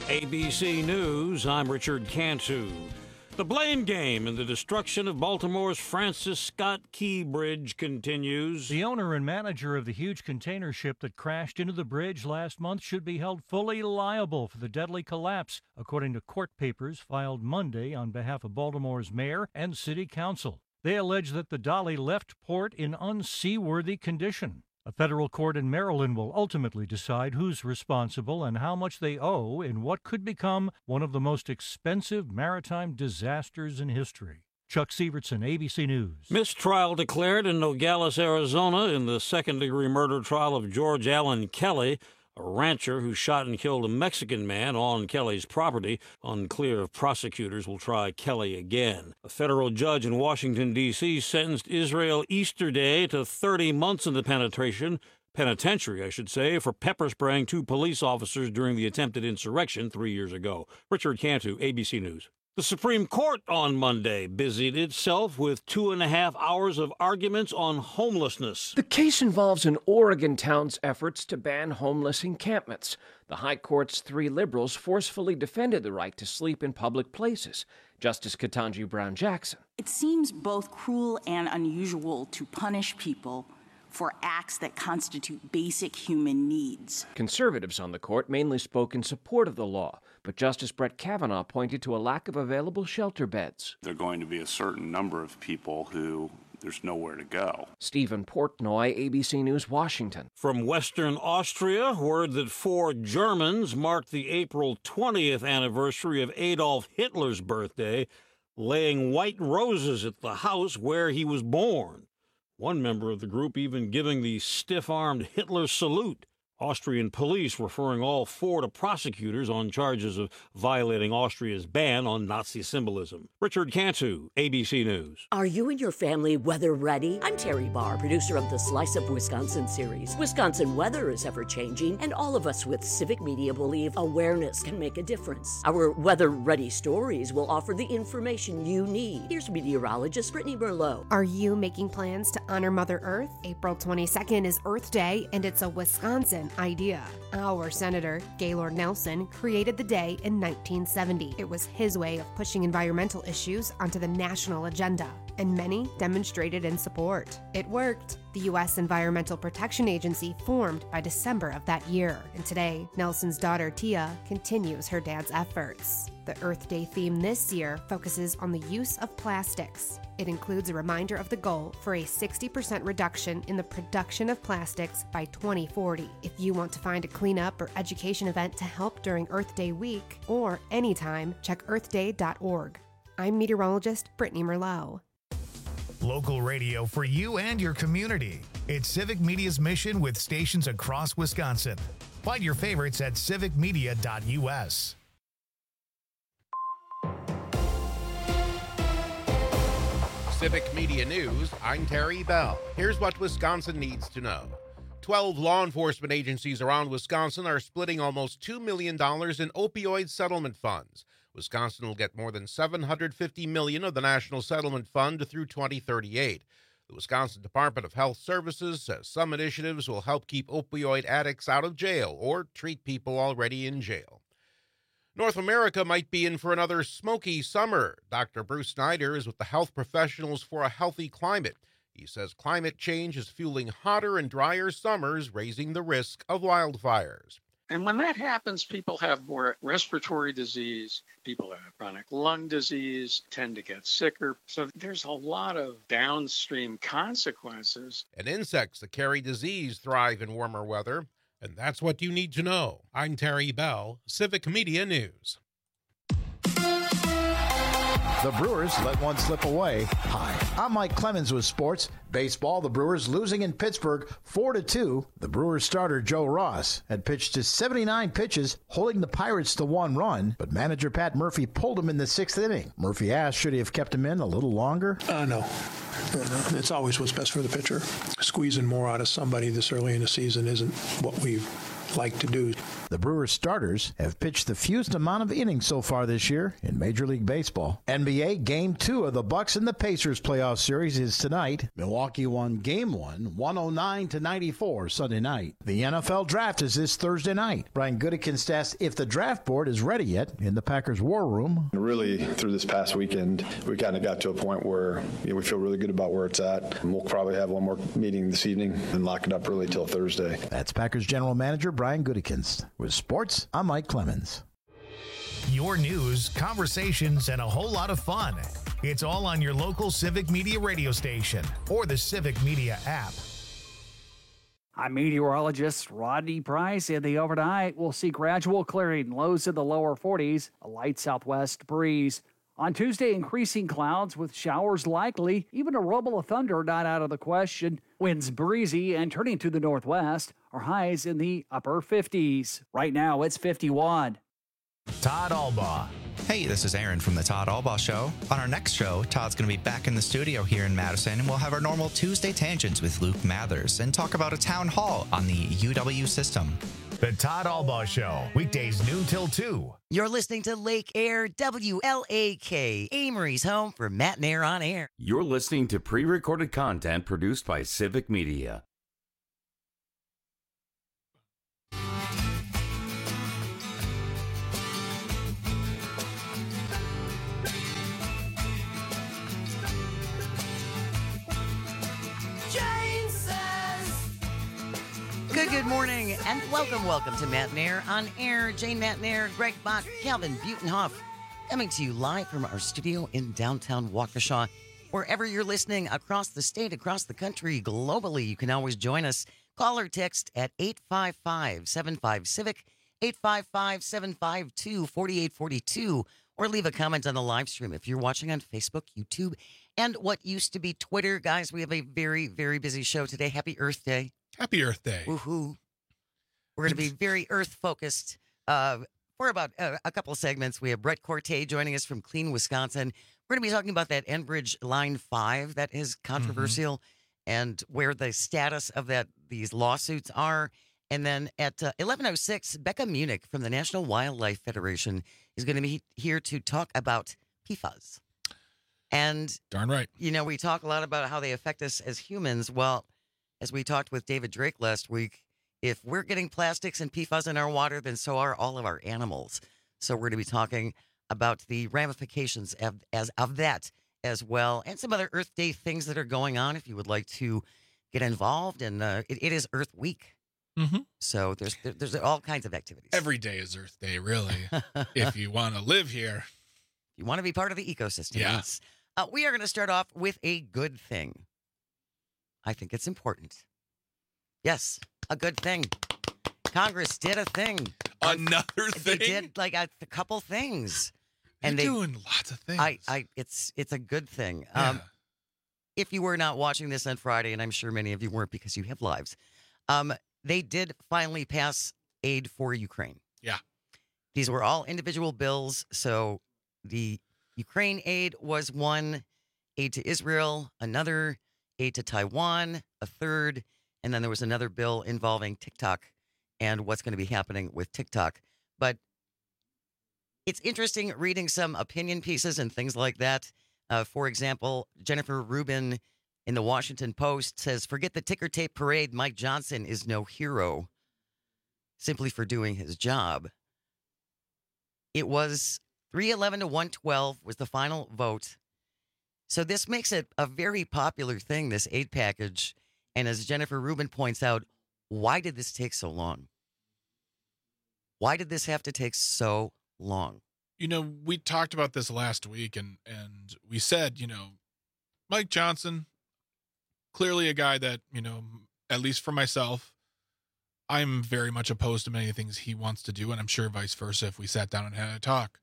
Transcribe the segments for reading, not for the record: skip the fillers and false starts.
ABC News, I'm Richard Cantu. The blame game in the destruction of Baltimore's Francis Scott Key Bridge continues. The owner and manager of the huge container ship that crashed into the bridge last month should be held fully liable for the deadly collapse, according to court papers filed Monday on behalf of Baltimore's mayor and city council. They allege that the Dolly left port in unseaworthy condition. A federal court in Maryland will ultimately decide who's responsible and how much they owe in what could become one of the most expensive maritime disasters in history. Chuck Sievertson, ABC News. Mistrial declared in Nogales, Arizona, in the second-degree murder trial of George Allen Kelly, a rancher who shot and killed a Mexican man on Kelly's property. Unclear if prosecutors will try Kelly again. A federal judge in Washington, D.C. sentenced Israel Easterday to 30 months in the penitentiary, for pepper spraying 2 police officers during the attempted insurrection 3 years ago. Richard Cantu, ABC News. The Supreme Court on Monday busied itself with 2.5 hours of arguments on homelessness. The case involves an Oregon town's efforts to ban homeless encampments. The High Court's 3 liberals forcefully defended the right to sleep in public places. Justice Ketanji Brown Jackson. It seems both cruel and unusual to punish people for acts that constitute basic human needs. Conservatives on the court mainly spoke in support of the law, but Justice Brett Kavanaugh pointed to a lack of available shelter beds. There are going to be a certain number of people who there's nowhere to go. Stephen Portnoy, ABC News, Washington. From Western Austria, word that 4 Germans marked the April 20th anniversary of Adolf Hitler's birthday, laying white roses at the house where he was born. One member of the group even giving the stiff-armed Hitler salute. Austrian police referring all 4 to prosecutors on charges of violating Austria's ban on Nazi symbolism. Richard Cantu, ABC News. Are you and your family weather ready? I'm Terry Barr, producer of the Slice of Wisconsin series. Wisconsin weather is ever-changing, and all of us with Civic Media believe awareness can make a difference. Our weather-ready stories will offer the information you need. Here's meteorologist Brittany Merlot. Are you making plans to honor Mother Earth? April 22nd is Earth Day, and it's a Wisconsin idea. Our Senator, Gaylord Nelson, created the day in 1970. It was his way of pushing environmental issues onto the national agenda, and many demonstrated in support. It worked. The U.S. Environmental Protection Agency formed by December of that year, and today, Nelson's daughter, Tia, continues her dad's efforts. The Earth Day theme this year focuses on the use of plastics. It includes a reminder of the goal for a 60% reduction in the production of plastics by 2040. If you want to find a cleanup or education event to help during Earth Day week, or anytime, check earthday.org. I'm meteorologist Brittany Merlot. Local radio for you and your community. It's Civic Media's mission with stations across Wisconsin. Find your favorites at civicmedia.us. Civic Media News, I'm Terry Bell. Here's what Wisconsin needs to know. 12 law enforcement agencies around Wisconsin are splitting almost $2 million in opioid settlement funds. Wisconsin will get more than $750 million of the National Settlement Fund through 2038. The Wisconsin Department of Health Services says some initiatives will help keep opioid addicts out of jail or treat people already in jail. North America might be in for another smoky summer. Dr. Bruce Snyder is with the Health Professionals for a Healthy Climate. He says climate change is fueling hotter and drier summers, raising the risk of wildfires. And when that happens, people have more respiratory disease, people that have chronic lung disease tend to get sicker. So there's a lot of downstream consequences. And insects that carry disease thrive in warmer weather. And that's what you need to know. I'm Terry Bell, Civic Media News. The Brewers let one slip away. Hi, I'm Mike Clemens with sports. Baseball, the Brewers losing in Pittsburgh 4-2. The Brewers starter Joe Ross had pitched to 79 pitches, holding the Pirates to 1 run, but manager Pat Murphy pulled him in the 6th inning. Murphy asked, should he have kept him in a little longer? No. It's always what's best for the pitcher. Squeezing more out of somebody this early in the season isn't what we've like to do. The Brewers starters have pitched the fewest amount of innings so far this year in Major League Baseball. NBA Game 2 of the Bucks and the Pacers playoff series is tonight. Milwaukee won Game 1, 109-94 Sunday night. The NFL Draft is this Thursday night. Brian Gutekunst asked if the draft board is ready yet in the Packers War Room. Really, through this past weekend, we kind of got to a point where we feel really good about where it's at. And we'll probably have one more meeting this evening and lock it up really till Thursday. That's Packers General Manager Brian Gutekunst. With sports, I'm Mike Clemens. Your news, conversations, and a whole lot of fun. It's all on your local Civic Media radio station or the Civic Media app. I'm meteorologist Rodney Price. In the overnight, we'll see gradual clearing, lows in the lower 40s, a light southwest breeze. On Tuesday, increasing clouds with showers likely, even a rumble of thunder not out of the question. Winds breezy and turning to the northwest. Our highs in the upper 50s. Right now, it's 51. Todd Albaugh. Hey, this is Aaron from the Todd Albaugh Show. On our next show, Todd's going to be back in the studio here in Madison, and we'll have our normal Tuesday Tangents with Luke Mathers and talk about a town hall on the UW system. The Todd Albaugh Show, weekdays noon till 2. You're listening to Lake Air WLAK, Amory's home for Matt and Air on Air. You're listening to pre-recorded content produced by Civic Media. Good morning, and welcome to Matt and Air on Air. Jane Matt and Air, Greg Bach, Calvin Butenhoff, coming to you live from our studio in downtown Waukesha. Wherever you're listening, across the state, across the country, globally, you can always join us. Call or text at 855-75-CIVIC, 855-752-4842, or leave a comment on the live stream if you're watching on Facebook, YouTube, and what used to be Twitter. Guys, we have a very, very busy show today. Happy Earth Day. Happy Earth Day. Woohoo. We're going to be very Earth-focused for about a couple of segments. We have Brett Corte joining us from Clean, Wisconsin. We're going to be talking about that Enbridge Line 5 that is controversial and where the status of these lawsuits are. And then at 11:06, Becca Munich from the National Wildlife Federation is going to be here to talk about PFAS. And darn right. You know, we talk a lot about how they affect us as humans. Well, as we talked with David Drake last week, if we're getting plastics and PFAS in our water, then so are all of our animals. So we're going to be talking about the ramifications of that as well, and some other Earth Day things that are going on if you would like to get involved. And it is Earth Week. Mm-hmm. So there's all kinds of activities. Every day is Earth Day, really, if you want to live here. You want to be part of the ecosystem. Yeah. Yes. We are going to start off with a good thing. I think it's important. Yes, a good thing. Congress did a thing. Another thing? They did like a couple things. They're doing lots of things. It's a good thing. Yeah. If you were not watching this on Friday, and I'm sure many of you weren't because you have lives, they did finally pass aid for Ukraine. Yeah. These were all individual bills. So the Ukraine aid was one, aid to Israel, another, aid to Taiwan, a third, and then there was another bill involving TikTok and what's going to be happening with TikTok. But it's interesting reading some opinion pieces and things like that. For example, Jennifer Rubin in the Washington Post says, "Forget the ticker tape parade. Mike Johnson is no hero simply for doing his job." It was 311 to 112 was the final vote. So this makes it a very popular thing, this aid package. And as Jennifer Rubin points out, why did this take so long? Why did this have to take so long? You know, we talked about this last week, and we said, you know, Mike Johnson, clearly a guy that, you know, at least for myself, I'm very much opposed to many things he wants to do, and I'm sure vice versa if we sat down and had a talk.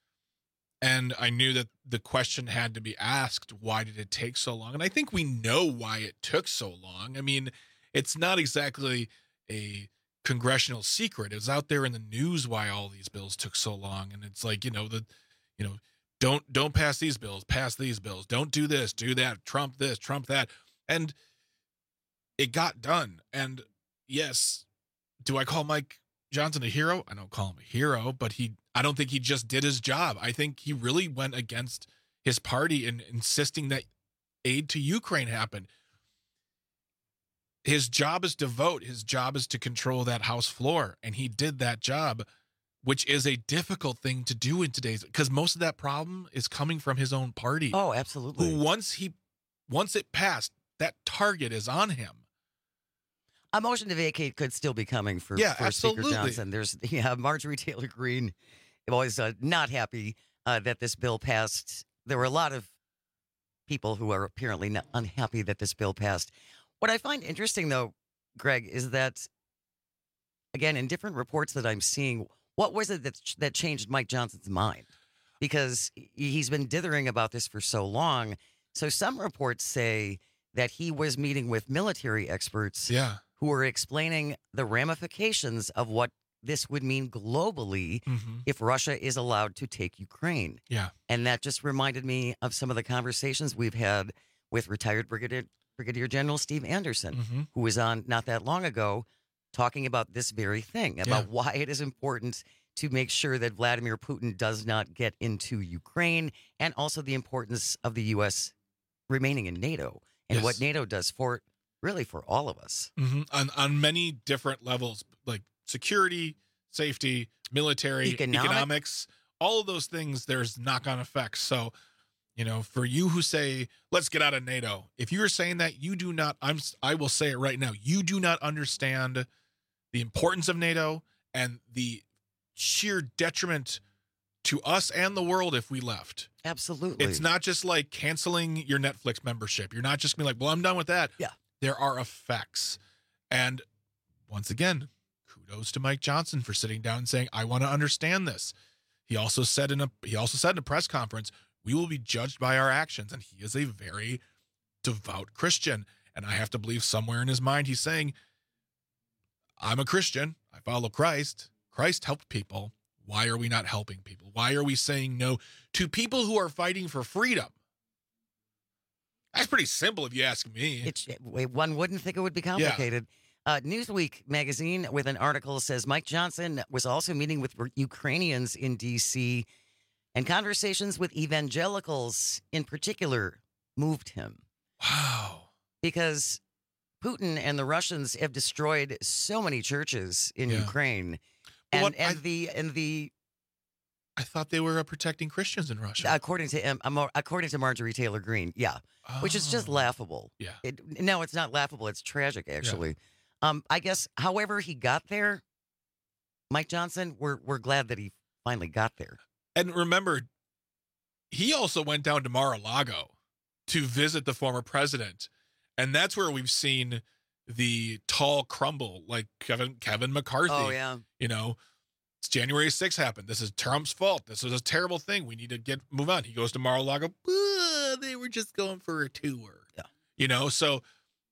And I knew that the question had to be asked, why did it take so long? And I think we know why it took so long. I mean, it's not exactly a congressional secret. It was out there in the news why all these bills took so long. And it's like, don't pass these bills, pass these bills. Don't do this, do that, Trump this, Trump that. And it got done. And yes, do I call Mike Johnson a hero? I don't call him a hero, but I don't think he just did his job. I think he really went against his party in insisting that aid to Ukraine happen. His job is to vote. His job is to control that House floor, and he did that job, which is a difficult thing to do in today's, because most of that problem is coming from his own party. Oh, absolutely. Who once it passed, that target is on him. A motion to vacate could still be coming for absolutely. Speaker Johnson. There's Marjorie Taylor Greene was not happy that this bill passed. There were a lot of people who are apparently not unhappy that this bill passed. What I find interesting, though, Greg, is that, again, in different reports that I'm seeing, what was it that changed Mike Johnson's mind? Because he's been dithering about this for so long. So some reports say that he was meeting with military experts who were explaining the ramifications of what this would mean globally if Russia is allowed to take Ukraine. Yeah. And that just reminded me of some of the conversations we've had with retired Brigadier General Steve Anderson, who was on not that long ago talking about this very thing, about why it is important to make sure that Vladimir Putin does not get into Ukraine, and also the importance of the U.S. remaining in NATO and what NATO does for all of us. On many different levels, like security, safety, military, economics, all of those things, there's knock-on effects. So, for you who say, let's get out of NATO, if you're saying that, you do not, I will say it right now, you do not understand the importance of NATO and the sheer detriment to us and the world if we left. Absolutely. It's not just like canceling your Netflix membership. You're not just going to be like, well, I'm done with that. Yeah. There are effects. And once again, kudos to Mike Johnson for sitting down and saying, I want to understand this. He also said in a press conference, we will be judged by our actions. And he is a very devout Christian. And I have to believe somewhere in his mind, he's saying, I'm a Christian. I follow Christ. Christ helped people. Why are we not helping people? Why are we saying no to people who are fighting for freedom? That's pretty simple if you ask me. One wouldn't think it would be complicated. Newsweek magazine with an article says Mike Johnson was also meeting with Ukrainians in D.C., and conversations with evangelicals in particular moved him. Wow. Because Putin and the Russians have destroyed so many churches in Ukraine. I thought they were protecting Christians in Russia. According to Marjorie Taylor Greene, which is just laughable. Yeah. No, it's not laughable. It's tragic, actually. I guess, however he got there, Mike Johnson, we're glad that he finally got there. And remember, he also went down to Mar-a-Lago to visit the former president. And that's where we've seen the tall crumble, like Kevin McCarthy. Oh, yeah. It's January 6th happened. This is Trump's fault. This is a terrible thing. We need to move on. He goes to Mar-a-Lago. They were just going for a tour. Yeah. So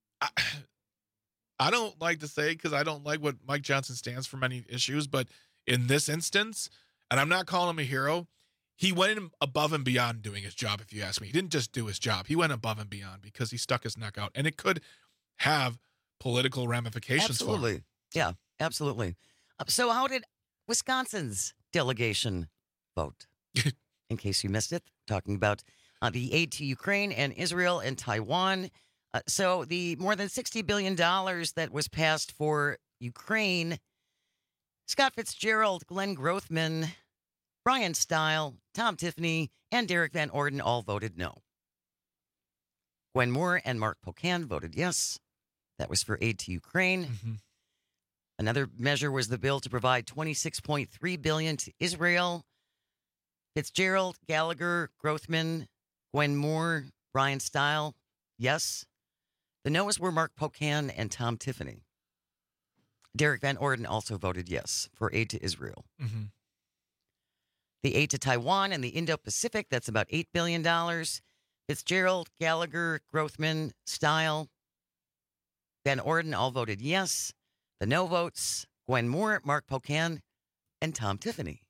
I don't like to say, because I don't like what Mike Johnson stands for many issues, but in this instance, and I'm not calling him a hero, he went above and beyond doing his job, if you ask me. He didn't just do his job. He went above and beyond because he stuck his neck out. And it could have political ramifications for him. Yeah, absolutely. So how did Wisconsin's delegation vote? In case you missed it, talking about the aid to Ukraine and Israel and Taiwan. So the more than $60 billion that was passed for Ukraine, Scott Fitzgerald, Glenn Grothman, Brian Stile, Tom Tiffany, and Derek Van Orden all voted no. Gwen Moore and Mark Pocan voted yes. That was for aid to Ukraine. Another measure was the bill to provide $26.3 billion to Israel. Fitzgerald, Gallagher, Grothman, Gwen Moore, Brian Stile, yes. The no's were Mark Pocan and Tom Tiffany. Derek Van Orden also voted yes for aid to Israel. The aid to Taiwan and the Indo-Pacific, that's about $8 billion. Fitzgerald, Gallagher, Grothman, Stile, Van Orden all voted yes. The no votes, Gwen Moore, Mark Pocan, and Tom Tiffany.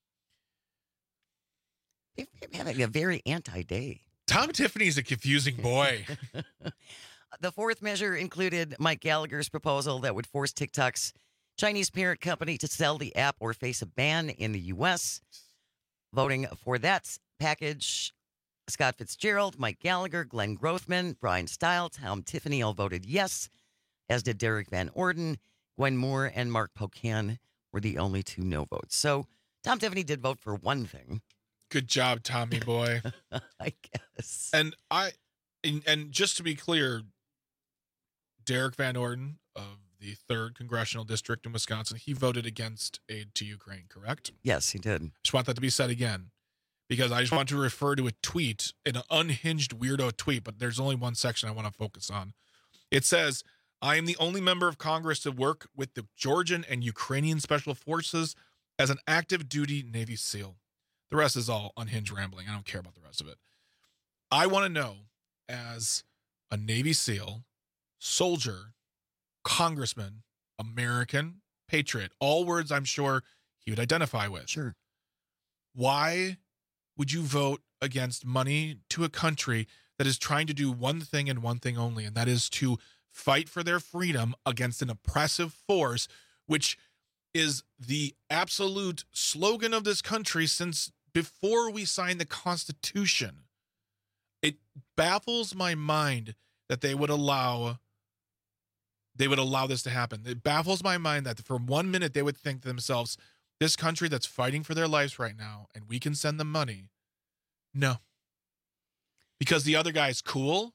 They're having a very anti-day. Tom Tiffany's a confusing boy. The fourth measure included Mike Gallagher's proposal that would force TikTok's Chinese parent company to sell the app or face a ban in the U.S. Voting for that package, Scott Fitzgerald, Mike Gallagher, Glenn Grothman, Brian Stile, Tom Tiffany all voted yes, as did Derek Van Orden. Gwen Moore and Mark Pocan were the only 2 no votes. So Tom Tiffany did vote for one thing. Good job, Tommy boy. I guess. And just to be clear, Derek Van Orden of the 3rd Congressional District in Wisconsin, he voted against aid to Ukraine, correct? Yes, he did. Just want that to be said again, because I just want to refer to a tweet, an unhinged weirdo tweet, but there's only one section I want to focus on. It says, I am the only member of Congress to work with the Georgian and Ukrainian Special Forces as an active duty Navy SEAL. The rest is all unhinged rambling. I don't care about the rest of it. I want to know, as a Navy SEAL, soldier, congressman, American, patriot, all words I'm sure he would identify with. Sure. Why would you vote against money to a country that is trying to do one thing and one thing only, and that is to fight for their freedom against an oppressive force, which is the absolute slogan of this country since before we signed the Constitution? It baffles my mind that they would allow this to happen. It baffles my mind that for 1 minute they would think to themselves, this country that's fighting for their lives right now, and we can send them money. No. Because the other guy's cool?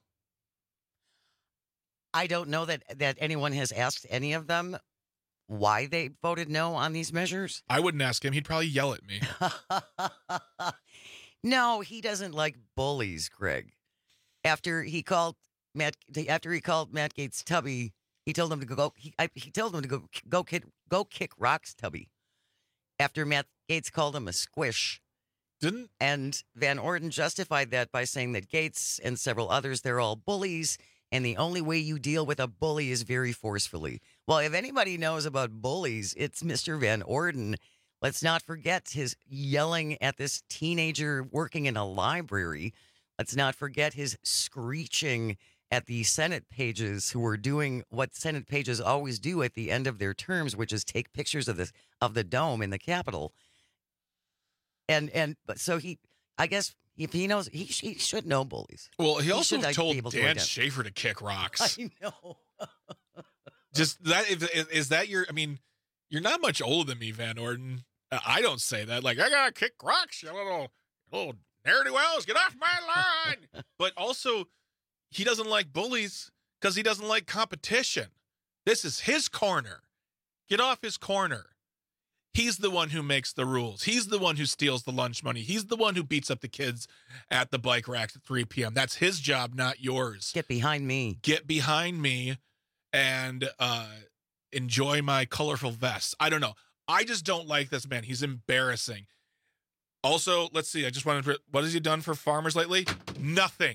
I don't know that anyone has asked any of them why they voted no on these measures. I wouldn't ask him. He'd probably yell at me. No, he doesn't like bullies, Greg. After he called Matt Gaetz Tubby, he told him to go kick rocks, Tubby. After Matt Gaetz called him a squish. And Van Orden justified that by saying that Gaetz and several others, they're all bullies, and the only way you deal with a bully is very forcefully. Well, if anybody knows about bullies, it's Mr. Van Orden. Let's not forget his yelling at this teenager working in a library. Let's not forget his screeching at the Senate pages, who were doing what Senate pages always do at the end of their terms, which is take pictures of the dome in the Capitol. But so I guess if he knows, he should know bullies. Well, he also told Dan Schaefer to kick rocks. I know. Just that is that your? I mean, you're not much older than me, Van Orden. I don't say that. Like, I gotta kick rocks, you little ne'er-do-wells, get off my line. But also, he doesn't like bullies because he doesn't like competition. This is his corner. Get off his corner. He's the one who makes the rules. He's the one who steals the lunch money. He's the one who beats up the kids at the bike racks at 3 p.m. That's his job, not yours. Get behind me. Get behind me and enjoy my colorful vest. I don't know. I just don't like this man. He's embarrassing. Also, let's see. I just wanted to, what has he done for farmers lately? Nothing.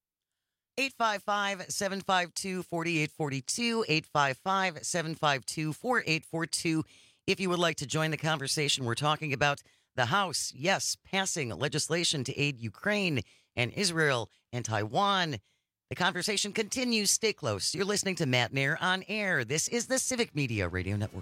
855-752-4842, 855-752-4842. If you would like to join the conversation, we're talking about the House, yes, passing legislation to aid Ukraine and Israel and Taiwan. The conversation continues. Stay close. You're listening to Matt Nair on Air. This is the Civic Media Radio Network.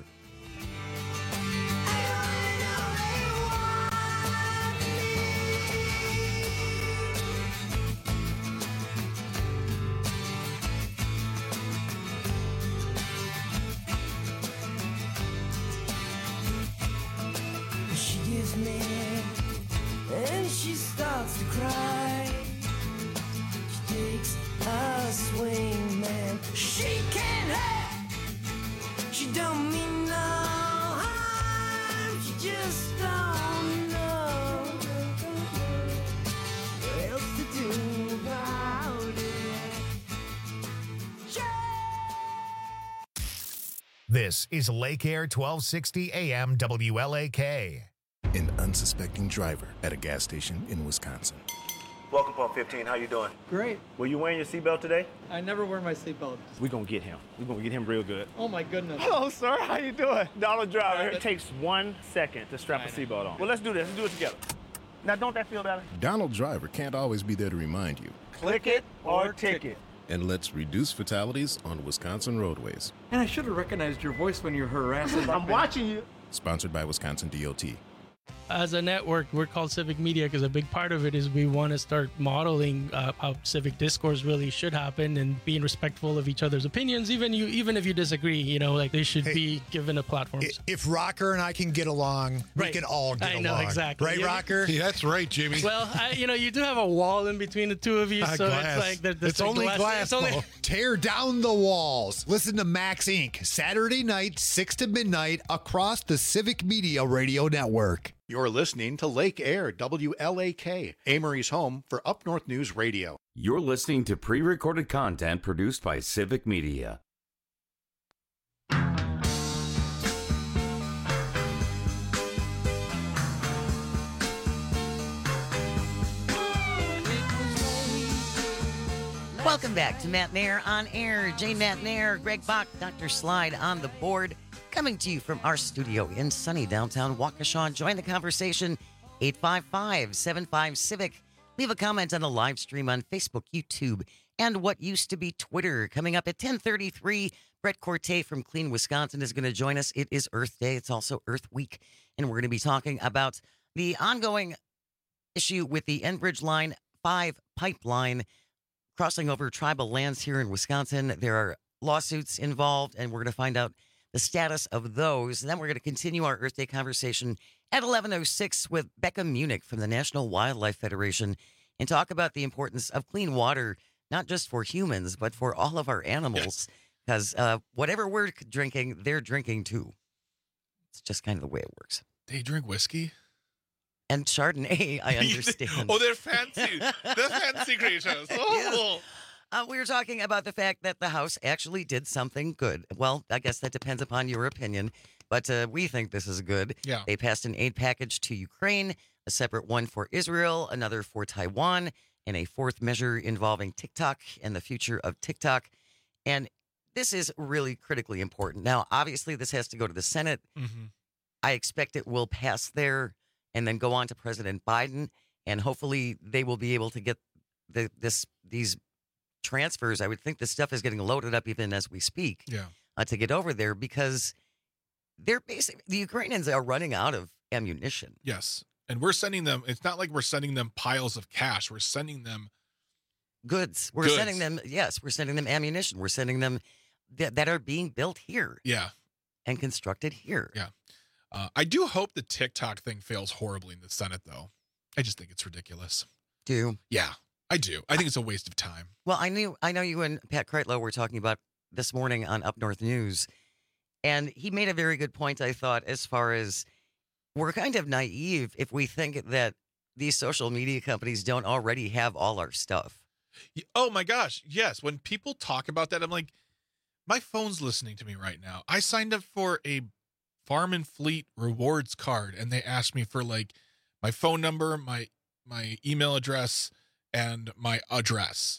And she starts to cry. She takes a swing, man. She can't help. She don't mean no harm. She just don't know what else to do about it. This is Lake Air 1260 AM WLAK. An unsuspecting driver at a gas station in Wisconsin. Welcome, Pump 15. How you doing? Great. Were you wearing your seatbelt today? I never wear my seatbelt. We're going to get him. We're going to get him real good. Oh, my goodness. Hello, sir. How you doing? Donald Driver. It takes 1 second to strap a seatbelt on. Well, let's do this. Let's do it together. Now, don't that feel better? Donald Driver can't always be there to remind you. Click it or ticket. and let's reduce fatalities on Wisconsin roadways. And I should have recognized your voice when you're harassing. I'm watching you. Sponsored by Wisconsin DOT. As a network, we're called Civic Media because a big part of it is we want to start modeling how civic discourse really should happen and being respectful of each other's opinions, even if you disagree. Like they should be given a platform. If Rocker and I can get along, we can all get along. I know, exactly. Right, Rocker? Yeah, that's right, Jimmy. Well, you do have a wall in between the two of you, so glass. it's like it's only glass. Tear down the walls. Listen to Max Inc. Saturday night, 6 to midnight, across the Civic Media Radio Network. You're listening to Lake Air, WLAK, Amory's home for Up North News Radio. You're listening to pre-recorded content produced by Civic Media. Welcome back to Matt Mayer on Air. Jane Matt Mayer, Greg Bach, Dr. Slide on the board. Coming to you from our studio in sunny downtown Waukesha. Join the conversation, 855-75-CIVIC. Leave a comment on the live stream on Facebook, YouTube, and what used to be Twitter. Coming up at 10:33, Brett Corte from Clean Wisconsin is going to join us. It is Earth Day. It's also Earth Week, and we're going to be talking about the ongoing issue with the Enbridge Line 5 pipeline crossing over tribal lands here in Wisconsin. There are lawsuits involved, and we're going to find out the status of those. And then we're going to continue our Earth Day conversation at 11:06 with Becca Munich from the National Wildlife Federation and talk about the importance of clean water, not just for humans, but for all of our animals. Because whatever we're drinking, they're drinking too. It's just kind of the way it works. They drink whiskey? And Chardonnay, I understand. Oh, they're fancy. They're fancy creatures. Oh. Yes. We were talking about the fact that the House actually did something good. Well, I guess that depends upon your opinion, but we think this is good. Yeah. They passed an aid package to Ukraine, a separate one for Israel, another for Taiwan, and a fourth measure involving TikTok and the future of TikTok. And this is really critically important. Now, obviously, this has to go to the Senate. Mm-hmm. I expect it will pass there and then go on to President Biden, and hopefully they will be able to get these transfers. I would think this stuff is getting loaded up even as we speak. Yeah. To get over there because the Ukrainians are running out of ammunition. Yes. And we're sending them, it's not like we're sending them piles of cash. We're sending them goods. We're sending them ammunition. We're sending them that are being built here. Yeah. And constructed here. Yeah. I do hope the TikTok thing fails horribly in the Senate, though. I just think it's ridiculous. Do? Yeah, I do. I think it's a waste of time. Well, I know you and Pat Kreitlow were talking about this morning on Up North News, and he made a very good point, I thought, as far as we're kind of naive if we think that these social media companies don't already have all our stuff. Oh, my gosh. Yes. When people talk about that, I'm like, my phone's listening to me right now. I signed up for a Farm and Fleet rewards card, and they asked me for like my phone number, my email address, and my address.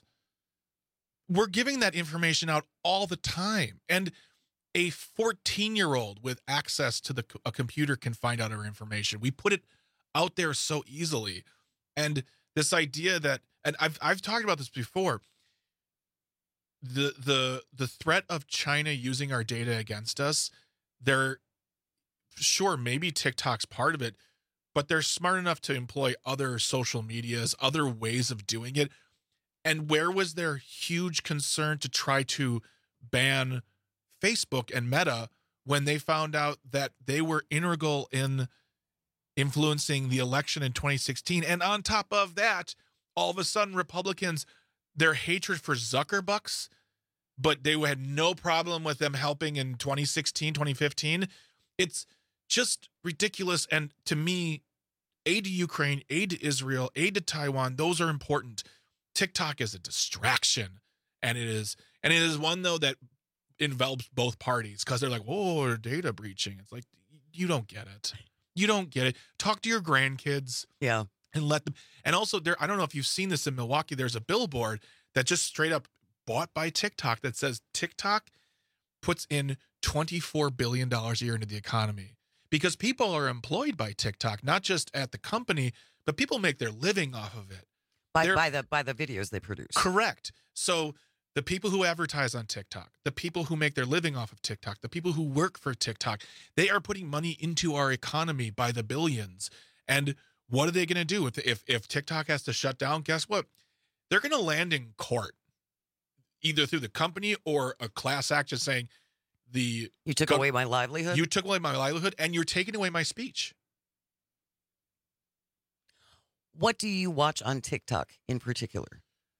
We're giving that information out all the time, and a 14-year-old with access to a computer can find out our information. We put it out there so easily, and this idea that, and I've talked about this before, the threat of China using our data against us, they're sure, maybe TikTok's part of it, but they're smart enough to employ other social medias, other ways of doing it. And where was their huge concern to try to ban Facebook and Meta when they found out that they were integral in influencing the election in 2016? And on top of that, all of a sudden, Republicans, their hatred for Zuckerbucks, but they had no problem with them helping in 2016, 2015. It's just ridiculous. And to me, aid to Ukraine, aid to Israel, aid to Taiwan, those are important. TikTok is a distraction. And it is one, though, that envelops both parties because they're like, oh, data breaching. It's like, you don't get it. You don't get it. Talk to your grandkids. Yeah. And let them. And also, I don't know if you've seen this in Milwaukee, there's a billboard that just straight up bought by TikTok that says TikTok puts in $24 billion a year into the economy. Because people are employed by TikTok, not just at the company, but people make their living off of it. By the videos they produce. Correct. So the people who advertise on TikTok, the people who make their living off of TikTok, the people who work for TikTok, they are putting money into our economy by the billions. And what are they going to do if TikTok has to shut down? Guess what? They're going to land in court, either through the company or a class action saying you took away my livelihood. You took away my livelihood, and you're taking away my speech. What do you watch on TikTok in particular?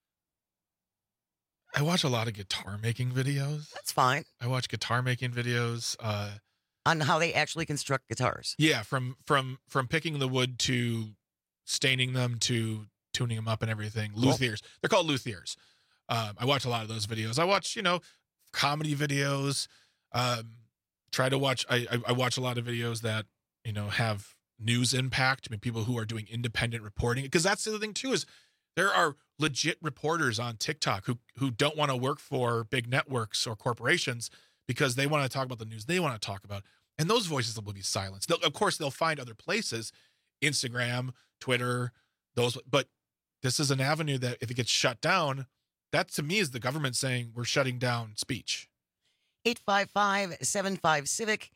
I watch a lot of guitar making videos. That's fine. I watch guitar making videos on how they actually construct guitars. Yeah, from picking the wood to staining them to tuning them up and everything. Luthiers. They're called luthiers. I watch a lot of those videos. I watch, comedy videos. I watch a lot of videos that, have news impact. I mean, people who are doing independent reporting, because that's the other thing too, is there are legit reporters on TikTok who don't want to work for big networks or corporations because they want to talk about the news they want to talk about. And those voices will be silenced. Of course, they'll find other places, Instagram, Twitter, but this is an avenue that if it gets shut down, that to me is the government saying we're shutting down speech. 855-75-CIVIC,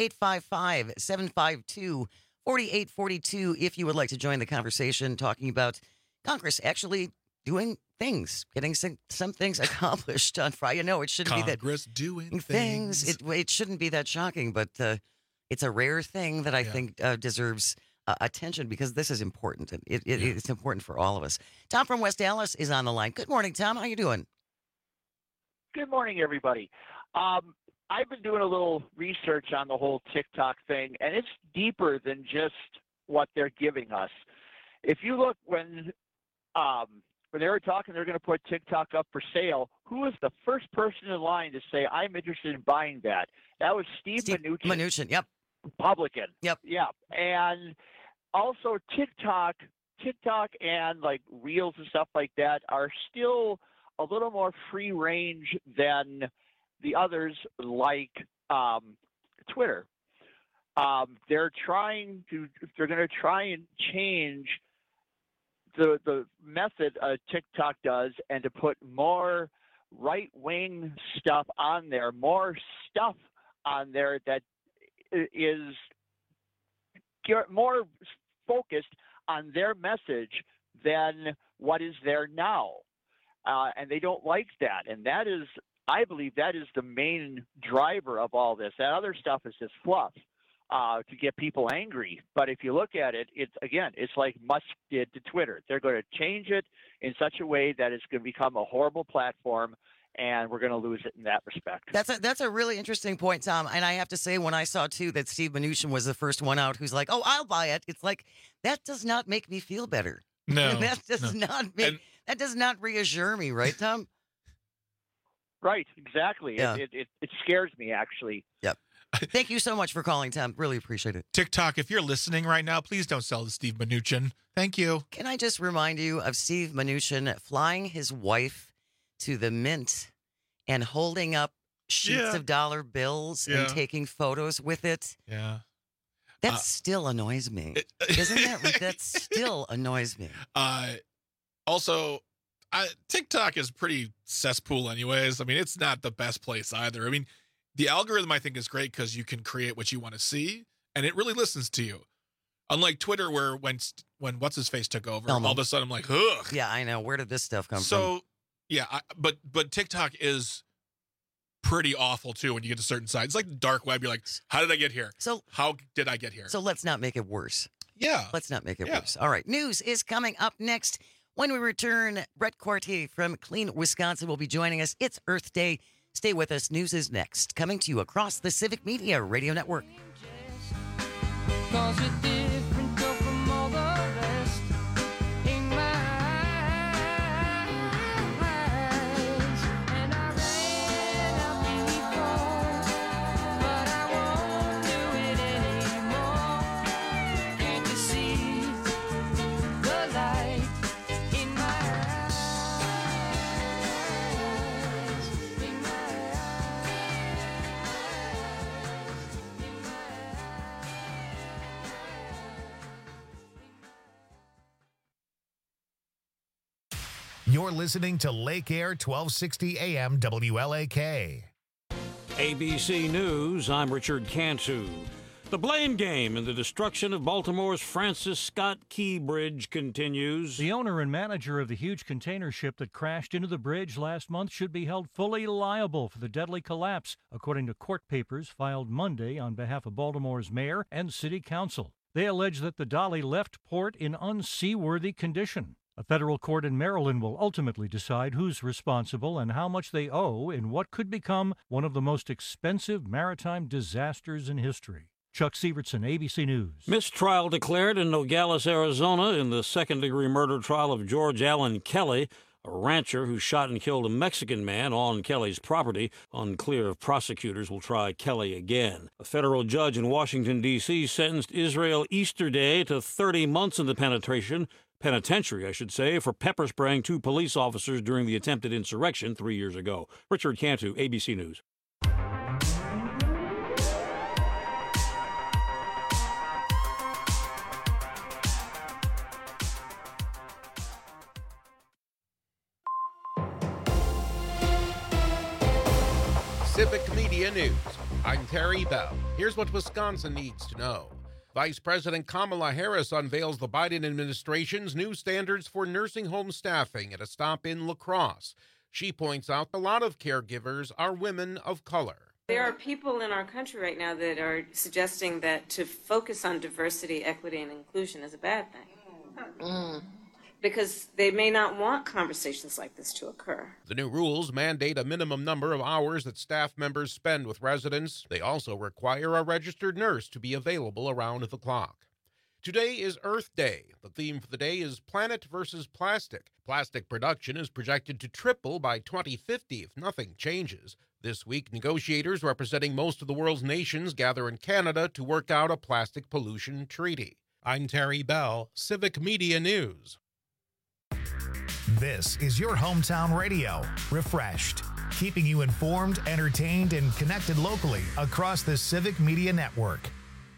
855-752-4842 if you would like to join the conversation talking about Congress actually doing things, getting some things accomplished on Friday. No, it shouldn't be that. Congress doing things. It shouldn't be that shocking, but it's a rare thing that I think deserves attention because this is important. It's important for all of us. Tom from West Dallas is on the line. Good morning, Tom. How you doing? Good morning, everybody. I've been doing a little research on the whole TikTok thing, and it's deeper than just what they're giving us. If you look when they were talking, they're going to put TikTok up for sale. Who was the first person in line to say, I'm interested in buying that? That was Steve Mnuchin, yep. Republican. Yep. Yeah. And also TikTok and like Reels and stuff like that are still a little more free range than the others like Twitter. They're going to try and change the method TikTok does and to put more right-wing stuff on there, more stuff on there that is more focused on their message than what is there now. And they don't like that. And that is, I believe that is the main driver of all this. That other stuff is just fluff to get people angry. But if you look at it, it's like Musk did to Twitter. They're going to change it in such a way that it's going to become a horrible platform, and we're going to lose it in that respect. That's a really interesting point, Tom. And I have to say, when I saw, too, that Steve Mnuchin was the first one out who's like, oh, I'll buy it. It's like, that does not make me feel better. No. That does not reassure me, right, Tom? Right, exactly. Yeah. It scares me, actually. Yep. Thank you so much for calling, Tom. Really appreciate it. TikTok, if you're listening right now, please don't sell to Steve Mnuchin. Thank you. Can I just remind you of Steve Mnuchin flying his wife to the Mint and holding up sheets of dollar bills and taking photos with it? Yeah. That still annoys me. Isn't that? That still annoys me. Also, TikTok is pretty cesspool anyways. I mean, it's not the best place either. I mean, the algorithm, I think, is great because you can create what you want to see, and it really listens to you. Unlike Twitter, where when What's-His-Face took over, all of a sudden I'm like, ugh. Yeah, I know. Where did this stuff come from? So, yeah, but TikTok is pretty awful, too, when you get to certain sites. It's like the dark web. You're like, how did I get here? How did I get here? So let's not make it worse. Yeah. Let's not make it worse. All right. News is coming up next. When we return, Brett Corti from Clean Wisconsin will be joining us. It's Earth Day. Stay with us. News is next. Coming to you across the Civic Media Radio Network. You're listening to Lake Air 1260 AM WLAK. ABC News, I'm Richard Cantu. The blame game in the destruction of Baltimore's Francis Scott Key Bridge continues. The owner and manager of the huge container ship that crashed into the bridge last month should be held fully liable for the deadly collapse, according to court papers filed Monday on behalf of Baltimore's mayor and city council. They allege that the dolly left port in unseaworthy condition. A federal court in Maryland will ultimately decide who's responsible and how much they owe in what could become one of the most expensive maritime disasters in history. Chuck Sievertson, ABC News. Mistrial declared in Nogales, Arizona, in the second-degree murder trial of George Allen Kelly, a rancher who shot and killed a Mexican man on Kelly's property. Unclear if prosecutors will try Kelly again. A federal judge in Washington, D.C. sentenced Israel Easterday to 30 months in the penitentiary, for pepper spraying 2 police officers during the attempted insurrection 3 years ago. Richard Cantu, ABC News. Civic Media News. I'm Terry Bell. Here's what Wisconsin needs to know. Vice President Kamala Harris unveils the Biden administration's new standards for nursing home staffing at a stop in La Crosse. She points out a lot of caregivers are women of color. There are people in our country right now that are suggesting that to focus on diversity, equity, and inclusion is a bad thing. Because they may not want conversations like this to occur. The new rules mandate a minimum number of hours that staff members spend with residents. They also require a registered nurse to be available around the clock. Today is Earth Day. The theme for the day is Planet versus Plastic. Plastic production is projected to triple by 2050 if nothing changes. This week, negotiators representing most of the world's nations gather in Canada to work out a plastic pollution treaty. I'm Terry Bell, Civic Media News. This is your hometown radio, refreshed, keeping you informed, entertained, and connected locally across the Civic Media Network.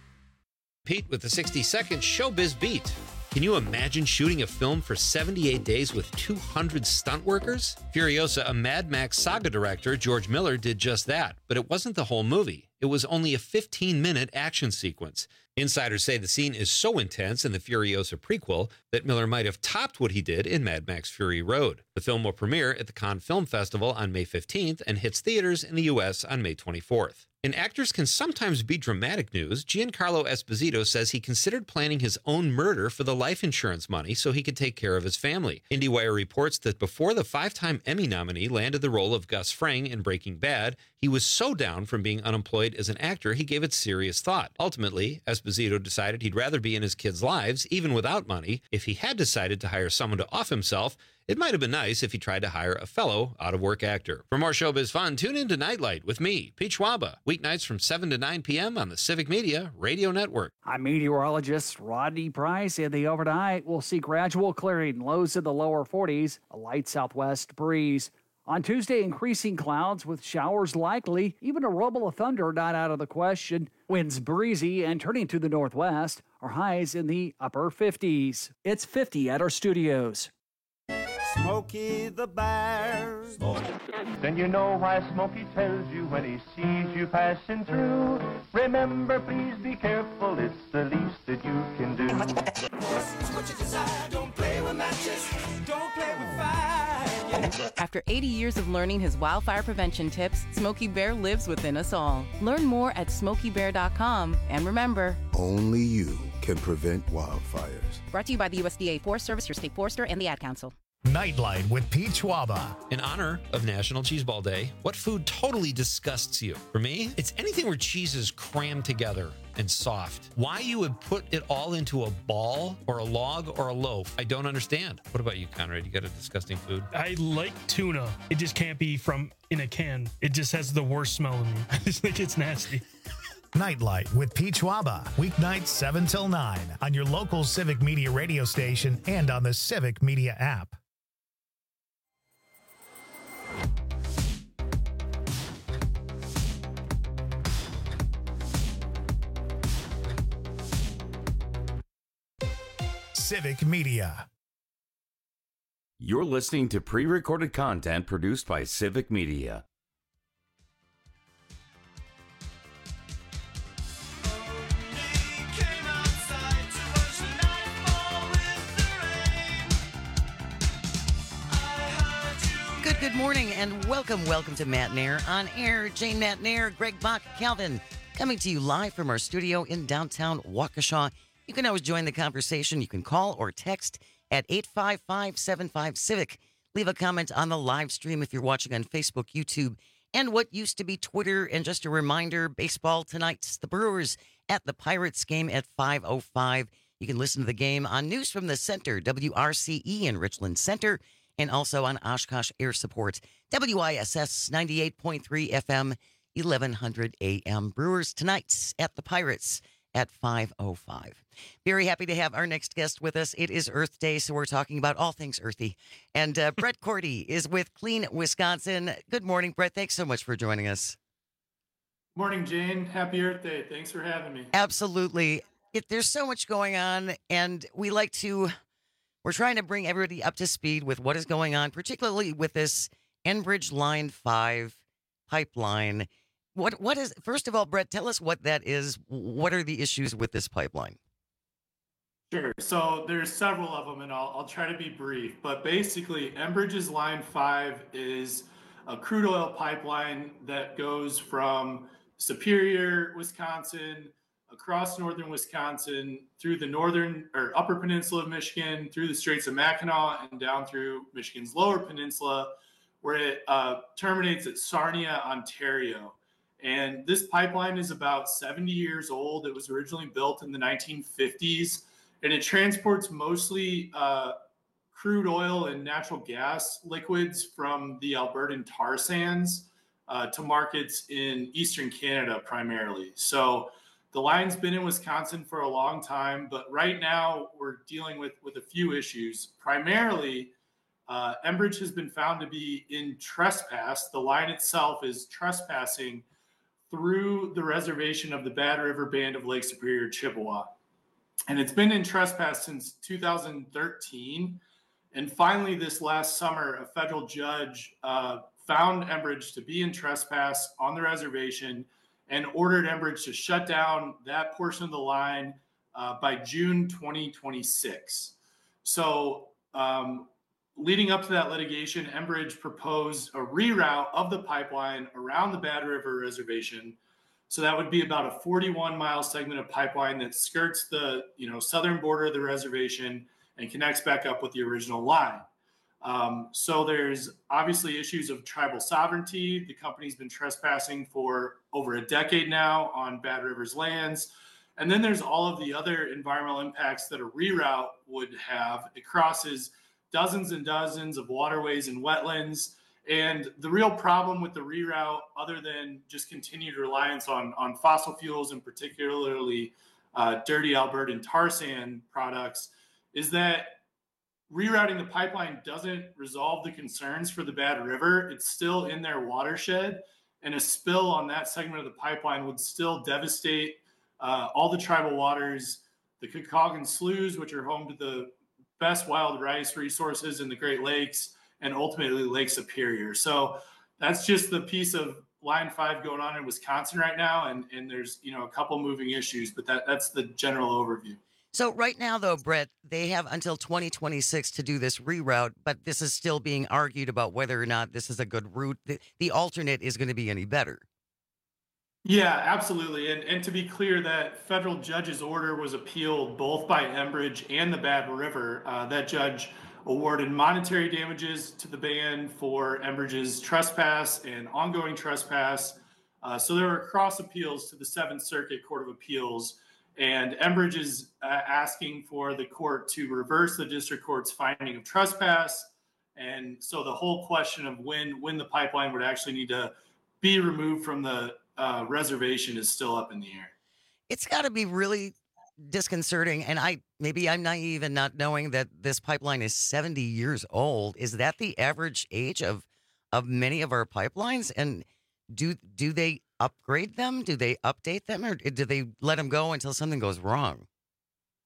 Pete with the 60-second Showbiz Beat. Can you imagine shooting a film for 78 days with 200 stunt workers? Furiosa, a Mad Max saga director, George Miller, did just that, but it wasn't the whole movie. It was only a 15-minute action sequence. Insiders say the scene is so intense in the Furiosa prequel that Miller might have topped what he did in Mad Max Fury Road. The film will premiere at the Cannes Film Festival on May 15th and hits theaters in the U.S. on May 24th. And actors can sometimes be dramatic news. Giancarlo Esposito says he considered planning his own murder for the life insurance money so he could take care of his family. IndieWire reports that before the 5-time Emmy nominee landed the role of Gus Fring in Breaking Bad, he was so down from being unemployed as an actor he gave it serious thought. Ultimately, Esposito decided he'd rather be in his kids' lives, even without money. If he had decided to hire someone to off himself, it might have been nice if he tried to hire a fellow out-of-work actor. For more showbiz fun, tune in to Nightlight with me, Pete Schwaba, weeknights from 7 to 9 p.m. on the Civic Media Radio Network. I'm meteorologist Rodney Price. In the overnight, we'll see gradual clearing, lows in the lower 40s, a light southwest breeze. On Tuesday, increasing clouds with showers likely, even a rumble of thunder not out of the question. Winds breezy and turning to the northwest, our highs in the upper 50s. It's 50 at our studios. Smokey the Bear. Then you know why Smokey tells you when he sees you passing through. Remember, please be careful, it's the least that you can do. What you desire, don't play with matches, don't play with fire. After 80 years of learning his wildfire prevention tips, Smokey Bear lives within us all. Learn more at SmokeyBear.com. And remember, only you can prevent wildfires. Brought to you by the USDA Forest Service, your state forester, and the Ad Council. Nightlight with Pete Schwaba. In honor of National Cheese Ball Day, what food totally disgusts you? For me, it's anything where cheese is crammed together and soft. Why you would put it all into a ball or a log or a loaf, I don't understand. What about you, Conrad? You got a disgusting food? I like tuna. It just can't be from in a can. It just has the worst smell in me. I just think it's nasty. Nightlight with Pete Schwaba, weeknights 7 till 9 on your local Civic Media radio station and on the Civic Media app. Civic Media. You're listening to pre-recorded content produced by Civic Media. Good morning and welcome to Matt Nair on air. Jane Matt Nair, Greg Bach, Calvin, coming to you live from our studio in downtown Waukesha. You can always join the conversation. You can call or text at 855-75-CIVIC. Leave a comment on the live stream if you're watching on Facebook, YouTube, and what used to be Twitter. And just a reminder, baseball tonight, the Brewers at the Pirates game at 5:05. You can listen to the game on News from the Center, WRCE in Richland Center, and also on Oshkosh Air Support, WISS 98.3 FM, 1100 AM. Brewers tonight at the Pirates at 5:05. Very happy to have our next guest with us. It is Earth Day, so we're talking about all things earthy. And Brett Cordy is with Clean Wisconsin. Good morning, Brett. Thanks so much for joining us. Morning, Jane. Happy Earth Day. Thanks for having me. Absolutely. There's so much going on, and we're trying to bring everybody up to speed with what is going on, particularly with this Enbridge Line 5 pipeline. What is, first of all, Brett, tell us what that is. What are the issues with this pipeline? Sure. So there's several of them, and I'll try to be brief. But basically, Enbridge's Line 5 is a crude oil pipeline that goes from Superior, Wisconsin, across northern Wisconsin, through the northern or upper peninsula of Michigan, through the Straits of Mackinac, and down through Michigan's lower peninsula, where it terminates at Sarnia, Ontario. And this pipeline is about 70 years old. It was originally built in the 1950s, and it transports mostly crude oil and natural gas liquids from the Albertan tar sands to markets in eastern Canada primarily. So the line's been in Wisconsin for a long time, but right now we're dealing with a few issues. Primarily, Enbridge has been found to be in trespass. The line itself is trespassing through the reservation of the Bad River Band of Lake Superior, Chippewa. And it's been in trespass since 2013. And finally, this last summer, a federal judge found Enbridge to be in trespass on the reservation and ordered Enbridge to shut down that portion of the line by June 2026. So leading up to that litigation, Enbridge proposed a reroute of the pipeline around the Bad River Reservation. So that would be about a 41-mile segment of pipeline that skirts the southern border of the reservation and connects back up with the original line. So there's obviously issues of tribal sovereignty. The company's been trespassing for over a decade now on Bad River's lands. And then there's all of the other environmental impacts that a reroute would have. It crosses dozens and dozens of waterways and wetlands. And the real problem with the reroute, other than just continued reliance on fossil fuels and particularly dirty Albertan tar sand products, is that rerouting the pipeline doesn't resolve the concerns for the Bad River. It's still in their watershed, and a spill on that segment of the pipeline would still devastate all the tribal waters, the Kekaugin sloughs, which are home to the best wild rice resources in the Great Lakes, and ultimately Lake Superior. So that's just the piece of Line 5 going on in Wisconsin right now, and there's a couple moving issues, but that's the general overview. So right now, though, Brett, they have until 2026 to do this reroute, but this is still being argued about whether or not this is a good route. The alternate is going to be any better. Yeah, absolutely. And to be clear, that federal judge's order was appealed both by Enbridge and the Bad River. That judge awarded monetary damages to the band for Enbridge's trespass and ongoing trespass. So there were cross appeals to the Seventh Circuit Court of Appeals. And Enbridge is asking for the court to reverse the district court's finding of trespass. And so the whole question of when the pipeline would actually need to be removed from the reservation is still up in the air. It's got to be really disconcerting. And maybe I'm naive in not knowing that this pipeline is 70 years old. Is that the average age of many of our pipelines? And do they upgrade them? Do they update them, or do they let them go until something goes wrong?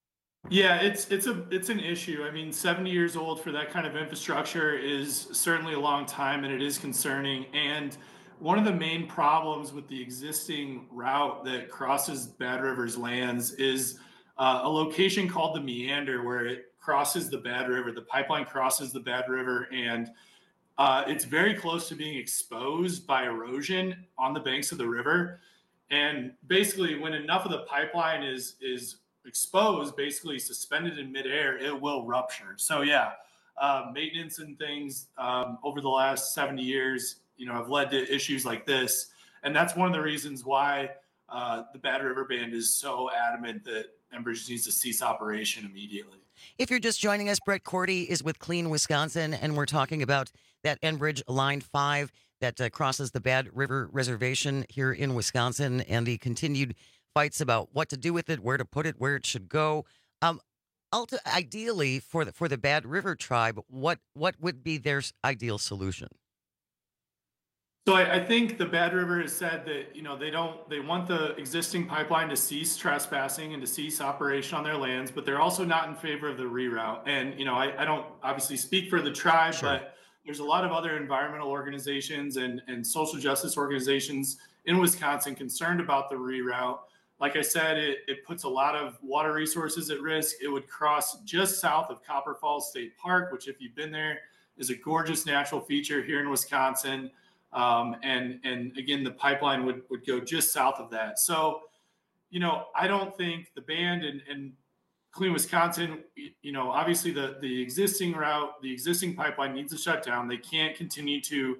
Yeah, it's an issue. I mean, 70 years old for that kind of infrastructure is certainly a long time, and it is concerning. And one of the main problems with the existing route that crosses Bad River's lands is a location called the Meander, where it crosses the Bad River. The pipeline crosses the Bad River, and it's very close to being exposed by erosion on the banks of the river. And basically, when enough of the pipeline is exposed, basically suspended in midair, it will rupture. So yeah, maintenance and things over the last 70 years, have led to issues like this. And that's one of the reasons why the Bad River Band is so adamant that Enbridge needs to cease operation immediately. If you're just joining us, Brett Cordy is with Clean Wisconsin, and we're talking about that Enbridge Line 5 that crosses the Bad River Reservation here in Wisconsin, and the continued fights about what to do with it, where to put it, where it should go. Ideally, for the Bad River tribe, what would be their ideal solution? So I think the Bad River has said that they want the existing pipeline to cease trespassing and to cease operation on their lands, but they're also not in favor of the reroute. And I don't obviously speak for the tribe, sure, but there's a lot of other environmental organizations and social justice organizations in Wisconsin concerned about the reroute. Like I said, it puts a lot of water resources at risk. It would cross just south of Copper Falls State Park, which, if you've been there, is a gorgeous natural feature here in Wisconsin. And again, the pipeline would go just south of that. So, I don't think the band and Clean Wisconsin, obviously the existing route, the existing pipeline needs to shut down. They can't continue to,